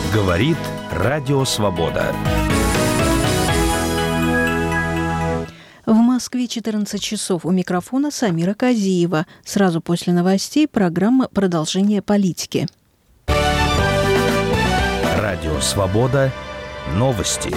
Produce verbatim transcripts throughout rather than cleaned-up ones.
Говорит Радио Свобода. В Москве четырнадцать часов. У микрофона Самира Казиева. Сразу после новостей программа «Продолжение политики». Радио Свобода. Новости.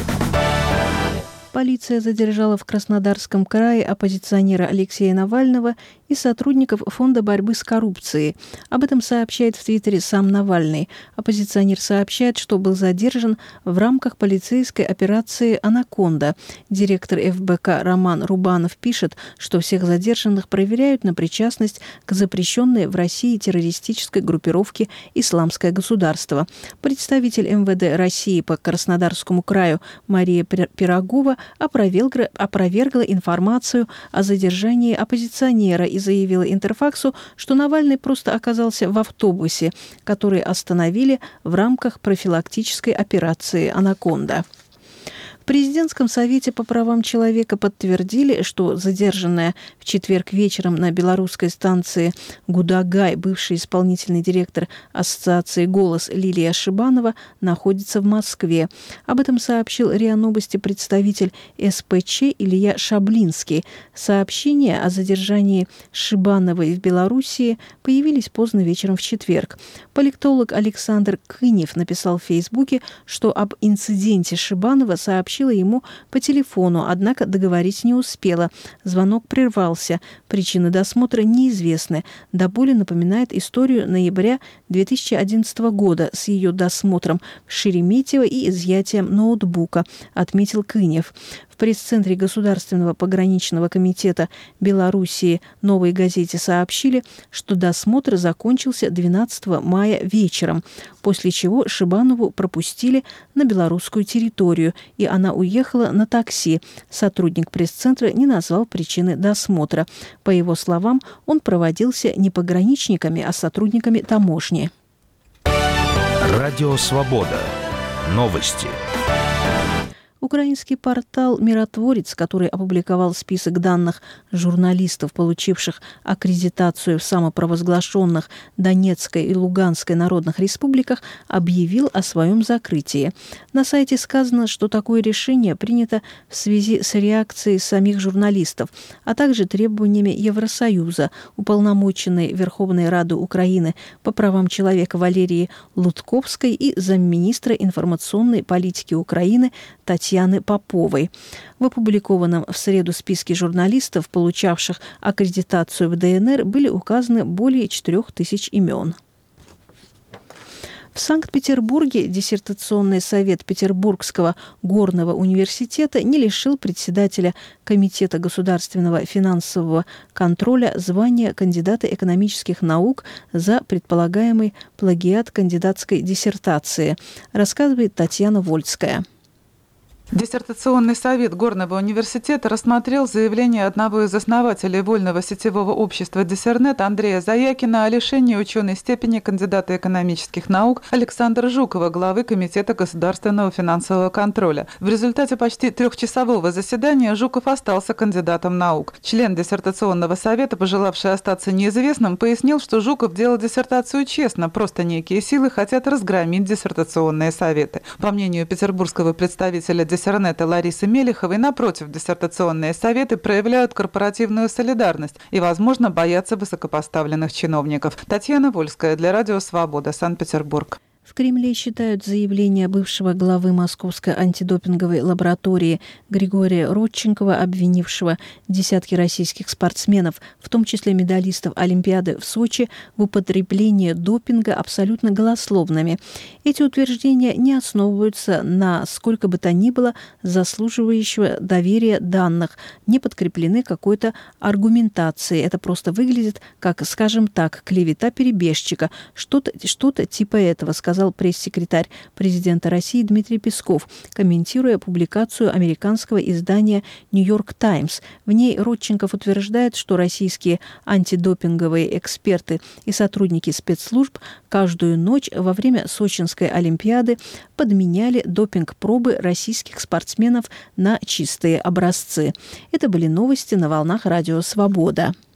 Полиция задержала в Краснодарском крае оппозиционера Алексея Навального и сотрудников Фонда борьбы с коррупцией. Об этом сообщает в Твиттере сам Навальный. Оппозиционер сообщает, что был задержан в рамках полицейской операции «Анаконда». Директор эф бэ ка Роман Рубанов пишет, что всех задержанных проверяют на причастность к запрещенной в России террористической группировке «Исламское государство». Представитель эм вэ дэ России по Краснодарскому краю Мария Пирогова опровергла, опровергла информацию о задержании оппозиционера и заявила Интерфаксу, что Навальный просто оказался в автобусе, который остановили в рамках профилактической операции «Анаконда». В Президентском совете по правам человека подтвердили, что задержанная в четверг вечером на белорусской станции Гудагай бывший исполнительный директор Ассоциации «Голос» Лилия Шибанова находится в Москве. Об этом сообщил РИА Новости представитель эс пэ че Илья Шаблинский. Сообщения о задержании Шибановой в Белоруссии появились поздно вечером в четверг. Политолог Александр Кынев написал в Фейсбуке, что об инциденте Шибанова сообщил ему по телефону, однако договорить не успела. Звонок прервался. Причины досмотра неизвестны. До боли напоминает историю ноября две тысячи одиннадцатого года с ее досмотром в Шереметьево и изъятием ноутбука, отметил Кынев. В пресс-центре Государственного пограничного комитета Белоруссии «Новой газете» сообщили, что досмотр закончился двенадцатого мая вечером, после чего Шибанову пропустили на белорусскую территорию, и она уехала на такси. Сотрудник пресс-центра не назвал причины досмотра. По его словам, он проводился не пограничниками, а сотрудниками таможни. Радио Свобода. Новости. Украинский портал «Миротворец», который опубликовал список данных журналистов, получивших аккредитацию в самопровозглашенных Донецкой и Луганской народных республиках, объявил о своем закрытии. На сайте сказано, что такое решение принято в связи с реакцией самих журналистов, а также требованиями Евросоюза, уполномоченной Верховной Рады Украины по правам человека Валерии Лутковской и замминистра информационной политики Украины Татьяны Яны Поповой. В опубликованном в среду списке журналистов, получавших аккредитацию в дэ эн эр, были указаны более четырех тысяч имен. В Санкт-Петербурге диссертационный совет Петербургского горного университета не лишил председателя Комитета государственного финансового контроля звания кандидата экономических наук за предполагаемый плагиат кандидатской диссертации, рассказывает Татьяна Вольская. Диссертационный совет Горного университета рассмотрел заявление одного из основателей вольного сетевого общества «Диссернет» Андрея Заякина о лишении ученой степени кандидата экономических наук Александра Жукова, главы Комитета государственного финансового контроля. В результате почти трехчасового заседания Жуков остался кандидатом наук. Член диссертационного совета, пожелавший остаться неизвестным, пояснил, что Жуков делал диссертацию честно, просто некие силы хотят разгромить диссертационные советы. По мнению петербургского представителя диссертационного Диссернета Ларисы Мелиховой, напротив, диссертационные советы проявляют корпоративную солидарность и, возможно, боятся высокопоставленных чиновников. Татьяна Вольская для Радио Свобода, Санкт-Петербург. В Кремле считают заявление бывшего главы Московской антидопинговой лаборатории Григория Родченкова, обвинившего десятки российских спортсменов, в том числе медалистов Олимпиады в Сочи, в употреблении допинга абсолютно голословными. Эти утверждения не основываются на сколько бы то ни было заслуживающего доверия данных, не подкреплены какой-то аргументацией. Это просто выглядит как, скажем так, клевета перебежчика, что-то, что-то типа этого, сказал сказал пресс-секретарь президента России Дмитрий Песков, комментируя публикацию американского издания «Нью-Йорк Таймс». В ней Родченков утверждает, что российские антидопинговые эксперты и сотрудники спецслужб каждую ночь во время Сочинской Олимпиады подменяли допинг-пробы российских спортсменов на чистые образцы. Это были новости на волнах Радио Свобода.